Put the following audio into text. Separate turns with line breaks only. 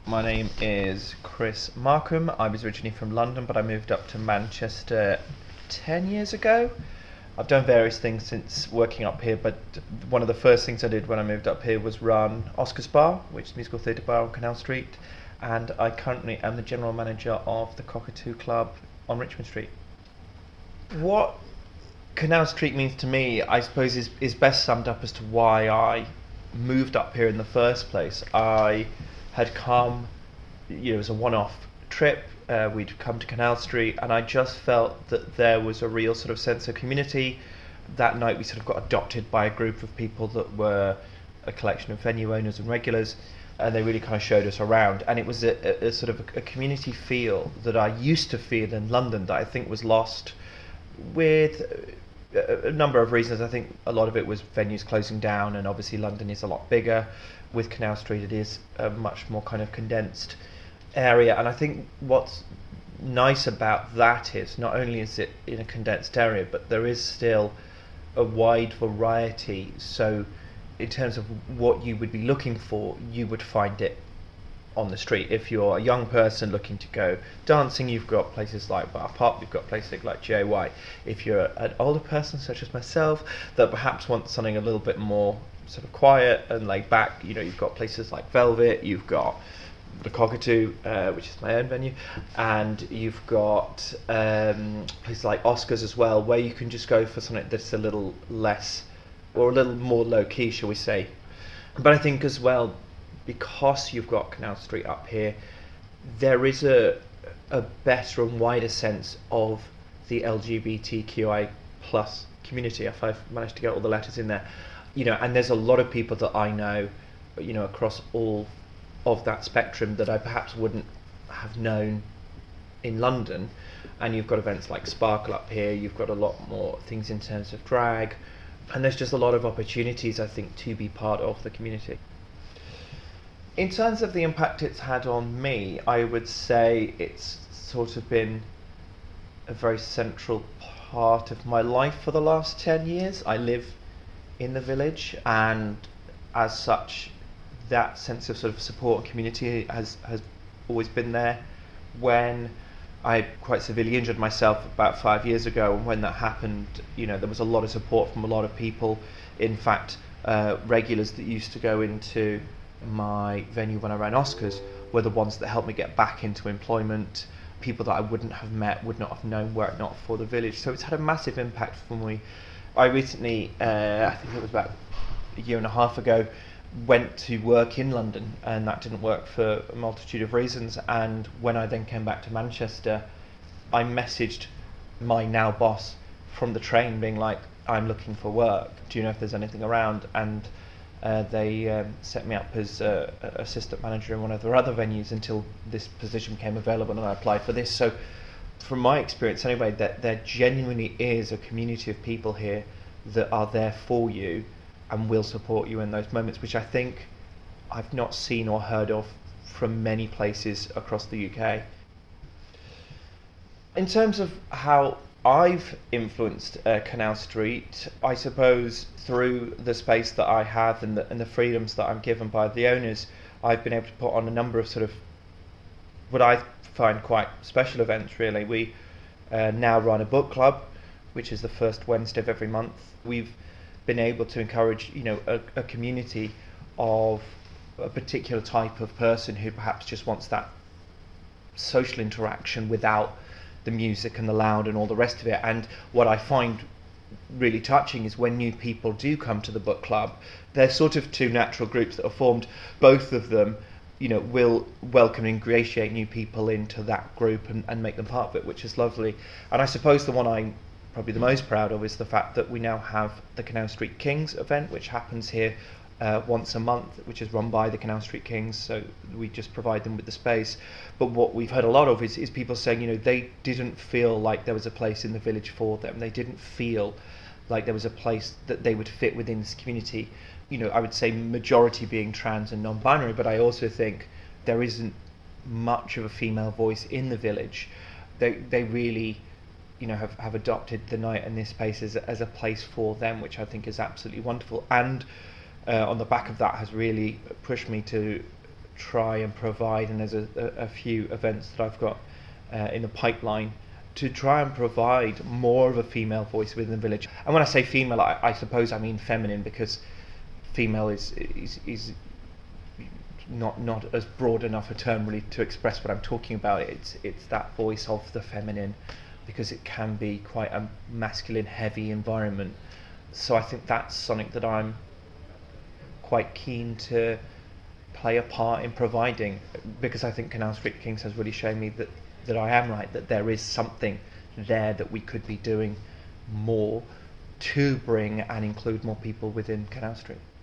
My name is Chris Markham. I was originally from London, but I moved up to Manchester 10 years ago. I've done various things since working up here, but one of the first things I did when I moved up here was run Oscar's Bar, which is a musical theatre bar on Canal Street, and I currently am the general manager of the Cockatoo Club on Richmond Street. What Canal Street means to me, I suppose, is best summed up as to why I moved up here in the first place. I had come, it was a one-off trip. We'd come to Canal Street, and I just felt that there was a real sort of sense of community. That night, we sort of got adopted by a group of people that were a collection of venue owners and regulars, and they really kind of showed us around. And it was a sort of a community feel that I used to feel in London that I think was lost with a number of reasons. I think a lot of it was venues closing down, and obviously London is a lot bigger. With Canal Street, it is a much more kind of condensed area, and I think what's nice about that is not only is it in a condensed area, but there is still a wide variety. So in terms of what you would be looking for, you would find it on the street. If you're a young person looking to go dancing, you've got places like Bar Pop, you've got places like JY. If you're an older person such as myself that perhaps wants something a little bit more sort of quiet and laid back, you've got places like Velvet, you've got the Cockatoo, which is my own venue, and you've got places like Oscars as well, where you can just go for something that's a little less, or a little more low key, shall we say. But I think as well, because you've got Canal Street up here, there is a better and wider sense of the LGBTQI plus community, if I've managed to get all the letters in there. And there's a lot of people that I know, across all of that spectrum that I perhaps wouldn't have known in London. And you've got events like Sparkle up here, you've got a lot more things in terms of drag, and there's just a lot of opportunities, I think, to be part of the community. In terms of the impact it's had on me, I would say it's sort of been a very central part of my life for the last 10 years. I live in the village, and as such, that sense of sort of support and community has always been there. When I quite severely injured myself about 5 years ago, and when that happened, there was a lot of support from a lot of people. In fact, regulars that used to go into my venue when I ran Oscars were the ones that helped me get back into employment. People that I wouldn't have met, would not have known were it not for the village. So it's had a massive impact for me. I recently, I think it was about a year and a half ago, went to work in London, and that didn't work for a multitude of reasons. And when I then came back to Manchester, I messaged my now boss from the train being like, I'm looking for work, do you know if there's anything around? And they set me up as assistant manager in one of their other venues until this position became available, and I applied for this. So from my experience anyway, that there genuinely is a community of people here that are there for you and will support you in those moments, which I think I've not seen or heard of from many places across the UK. In terms of how I've influenced Canal Street, I suppose through the space that I have and the freedoms that I'm given by the owners, I've been able to put on a number of sort of what I find quite special events, really. We now run a book club, which is the first Wednesday of every month. We've been able to encourage, a community of a particular type of person who perhaps just wants that social interaction without the music and the loud and all the rest of it. And what I find really touching is when new people do come to the book club, there's sort of two natural groups that are formed. Both of them will welcome and ingratiate new people into that group and make them part of it, which is lovely. And I suppose the one I'm probably the most proud of is the fact that we now have the Canal Street Kings event, which happens here once a month, which is run by the Canal Street Kings, so we just provide them with the space. But what we've heard a lot of is people saying, they didn't feel like there was a place in the village for them. They didn't feel like there was a place that they would fit within this community. I would say majority being trans and non-binary, but I also think there isn't much of a female voice in the village. They really have adopted the night and this space as a place for them, which I think is absolutely wonderful. And on the back of that has really pushed me to try and provide, and there's a few events that I've got in the pipeline to try and provide more of a female voice within the village. And when I say female, I suppose I mean feminine, because female is not as broad enough a term really to express what I'm talking about. It's that voice of the feminine, because it can be quite a masculine heavy environment. So I think that's something that I'm quite keen to play a part in providing, because I think Canal Street Kings has really shown me that I am right, that there is something there that we could be doing more to bring and include more people within Canal Street.